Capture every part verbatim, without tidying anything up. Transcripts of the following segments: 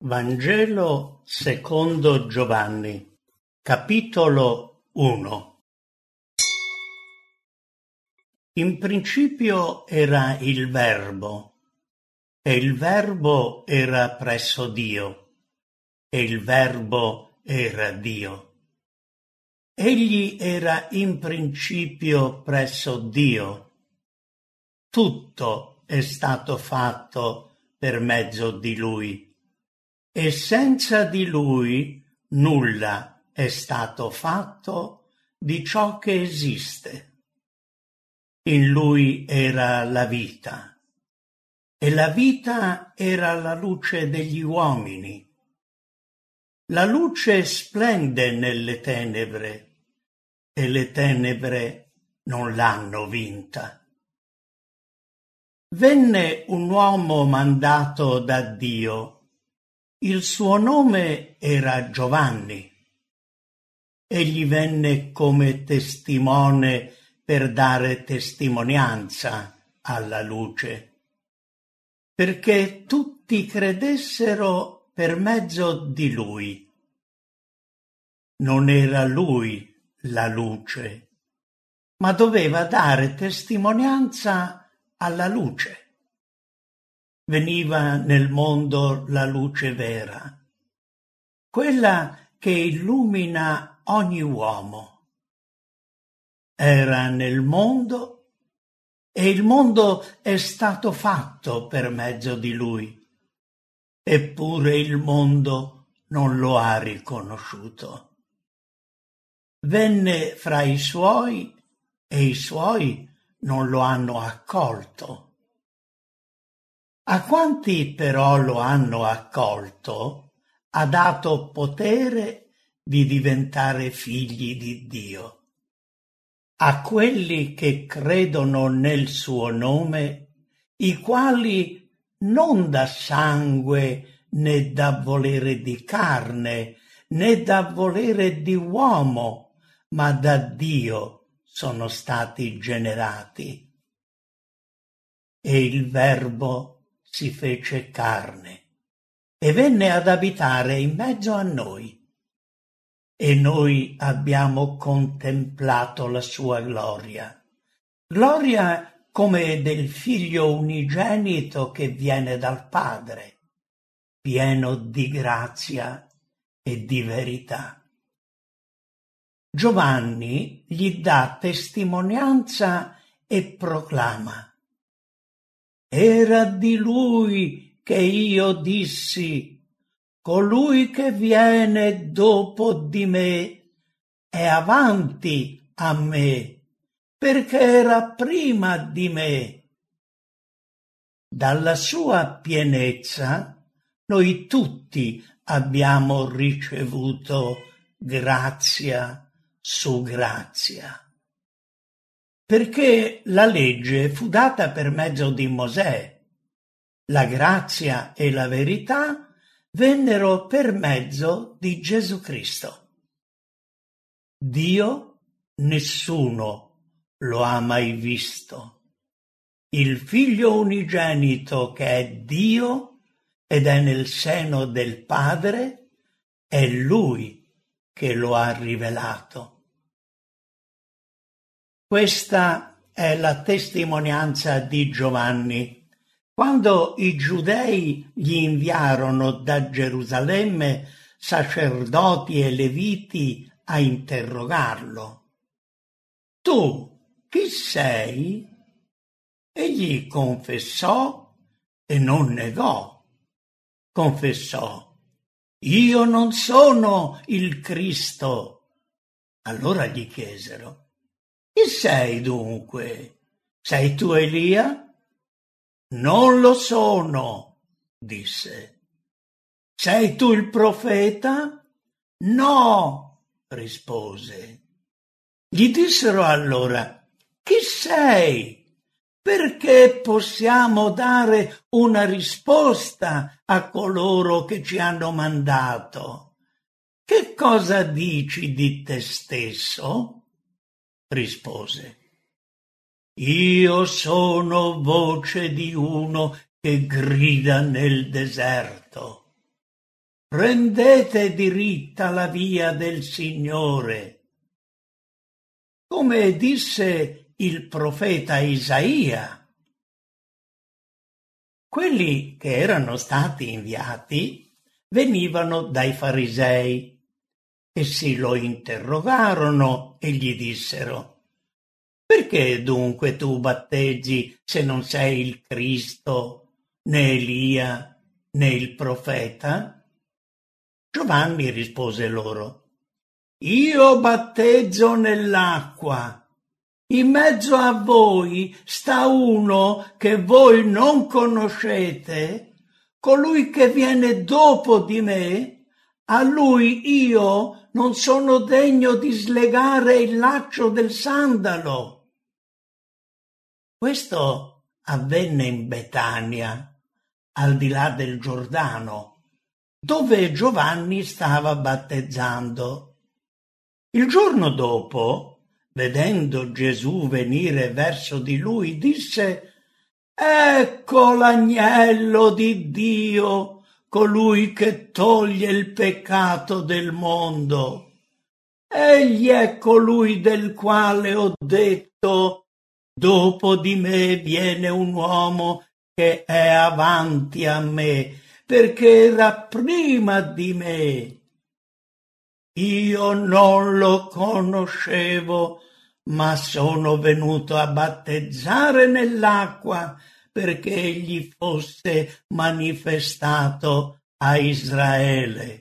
Vangelo secondo Giovanni, capitolo uno. In principio era il Verbo, e il Verbo era presso Dio, e il Verbo era Dio. Egli era in principio presso Dio. Tutto è stato fatto per mezzo di Lui. E senza di Lui nulla è stato fatto di ciò che esiste. In Lui era la vita, e la vita era la luce degli uomini. La luce splende nelle tenebre, e le tenebre non l'hanno vinta. Venne un uomo mandato da Dio. Il suo nome era Giovanni. Egli venne come testimone per dare testimonianza alla luce, perché tutti credessero per mezzo di lui. Non era lui la luce, ma doveva dare testimonianza alla luce. Veniva nel mondo la luce vera, quella che illumina ogni uomo. Era nel mondo e il mondo è stato fatto per mezzo di lui, eppure il mondo non lo ha riconosciuto. Venne fra i suoi e i suoi non lo hanno accolto. A quanti però lo hanno accolto, ha dato potere di diventare figli di Dio. A quelli che credono nel suo nome, i quali non da sangue né da volere di carne, né da volere di uomo, ma da Dio sono stati generati. E il Verbo si fece carne e venne ad abitare in mezzo a noi. E noi abbiamo contemplato la sua gloria, gloria come del Figlio unigenito che viene dal Padre, pieno di grazia e di verità. Giovanni gli dà testimonianza e proclama: era di lui che io dissi, colui che viene dopo di me è avanti a me, perché era prima di me. Dalla sua pienezza noi tutti abbiamo ricevuto grazia su grazia. Perché la legge fu data per mezzo di Mosè, la grazia e la verità vennero per mezzo di Gesù Cristo. Dio nessuno lo ha mai visto. Il Figlio unigenito che è Dio ed è nel seno del Padre, è Lui che lo ha rivelato. Questa è la testimonianza di Giovanni. Quando i giudei gli inviarono da Gerusalemme sacerdoti e leviti a interrogarlo: tu chi sei? Egli confessò e non negò. Confessò: io non sono il Cristo. Allora gli chiesero: chi sei dunque? Sei tu Elia? Non lo sono, disse. Sei tu il profeta? No, rispose. Gli dissero allora: chi sei? Perché possiamo dare una risposta a coloro che ci hanno mandato? Che cosa dici di te stesso? Rispose: io sono voce di uno che grida nel deserto. rendete diritta la via del Signore. Come disse il profeta Isaia. Quelli che erano stati inviati venivano dai farisei. Essi lo interrogarono e gli dissero: «Perché dunque tu battezzi se non sei il Cristo, né Elia, né il profeta?» Giovanni rispose loro: «Io battezzo nell'acqua. In mezzo a voi sta uno che voi non conoscete, colui che viene dopo di me. A lui io non sono degno di slegare il laccio del sandalo». Questo avvenne in Betania, al di là del Giordano, dove Giovanni stava battezzando. Il giorno dopo, vedendo Gesù venire verso di lui, disse: «Ecco l'agnello di Dio, colui che toglie il peccato del mondo. Egli è colui del quale ho detto: dopo di me viene un uomo che è avanti a me, perché era prima di me. Io non lo conoscevo, ma sono venuto a battezzare nell'acqua perché egli fosse manifestato a Israele».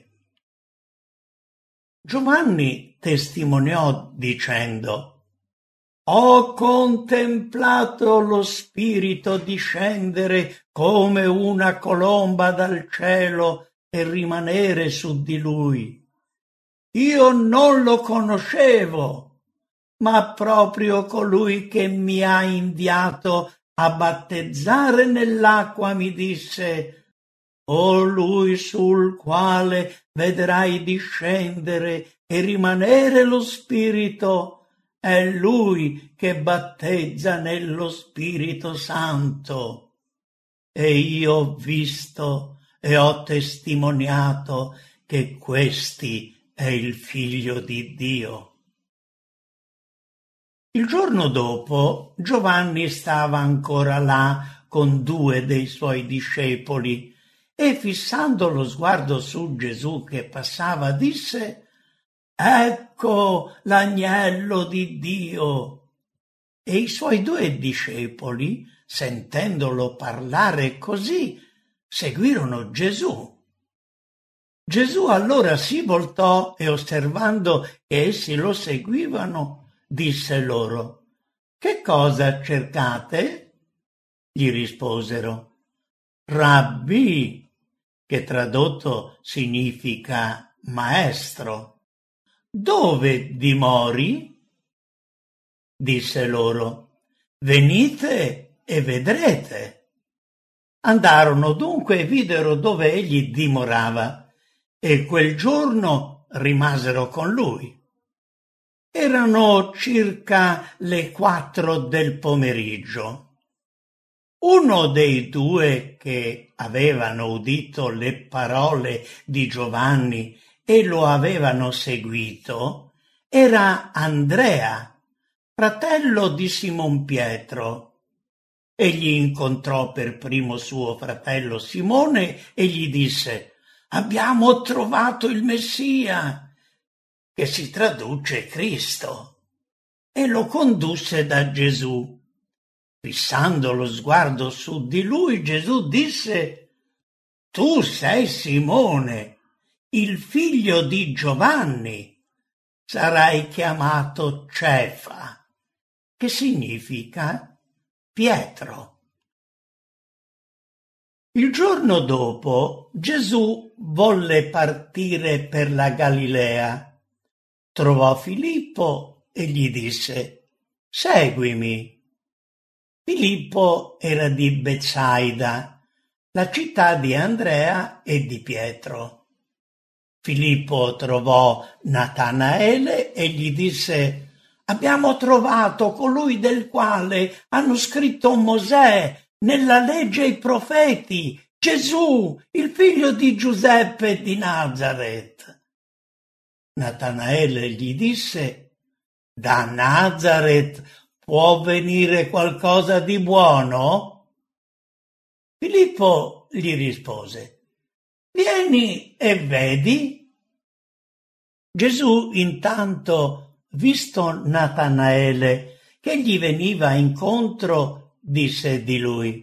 Giovanni testimoniò dicendo: «Ho contemplato lo Spirito discendere come una colomba dal cielo e rimanere su di lui. Io non lo conoscevo, ma proprio colui che mi ha inviato a battezzare nell'acqua mi disse: «O lui sul quale vedrai discendere e rimanere lo Spirito, è lui che battezza nello Spirito Santo». E io ho visto e ho testimoniato che questi è il Figlio di Dio. Il giorno dopo Giovanni stava ancora là con due dei suoi discepoli e, fissando lo sguardo su Gesù che passava, disse: «Ecco l'agnello di Dio». E i suoi due discepoli, sentendolo parlare così, seguirono Gesù. Gesù allora si voltò e, osservando che essi lo seguivano, disse loro: «Che cosa cercate?» Gli risposero: «Rabbì», che tradotto significa maestro, «dove dimori?» Disse loro: «Venite e vedrete». Andarono dunque e videro dove egli dimorava, e quel giorno rimasero con lui. Erano circa le quattro del pomeriggio. Uno dei due che avevano udito le parole di Giovanni e lo avevano seguito era Andrea, fratello di Simon Pietro. Egli incontrò per primo suo fratello Simone e gli disse: «Abbiamo trovato il Messia», che si traduce Cristo, e lo condusse da Gesù. Fissando lo sguardo su di lui, Gesù disse: «Tu sei Simone, il figlio di Giovanni. Sarai chiamato Cefa», che significa Pietro. Il giorno dopo Gesù volle partire per la Galilea. Trovò Filippo e gli disse: «Seguimi». Filippo era di Betsaida, la città di Andrea e di Pietro. Filippo trovò Natanaele e gli disse: «Abbiamo trovato colui del quale hanno scritto Mosè nella legge e i profeti, Gesù, il figlio di Giuseppe di Nazaret. Natanaele gli disse: da Nazaret può venire qualcosa di buono? Filippo gli rispose: vieni e vedi. Gesù intanto, visto Natanaele che gli veniva incontro, disse di lui: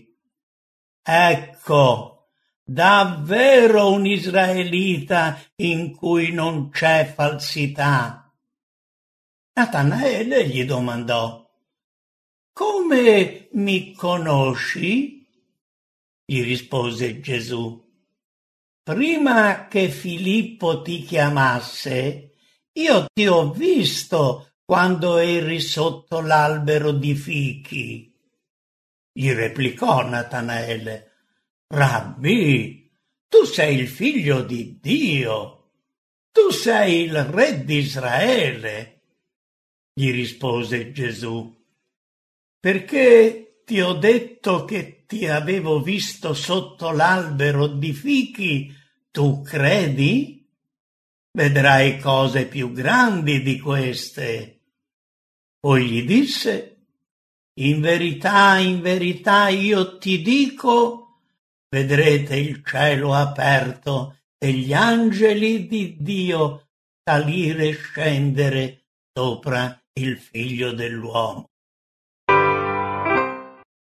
ecco, davvero un israelita in cui non c'è falsità. Natanaele gli domandò: come mi conosci? Gli rispose Gesù: prima che Filippo ti chiamasse, io ti ho visto quando eri sotto l'albero di fichi. Gli replicò Natanaele: Rabbì, tu sei il figlio di Dio, tu sei il re di Israele. Gli rispose Gesù: perché ti ho detto che ti avevo visto sotto l'albero di fichi, tu credi? Vedrai cose più grandi di queste. Poi gli disse: in verità, in verità io ti dico, vedrete il cielo aperto e gli angeli di Dio salire e scendere sopra il Figlio dell'uomo.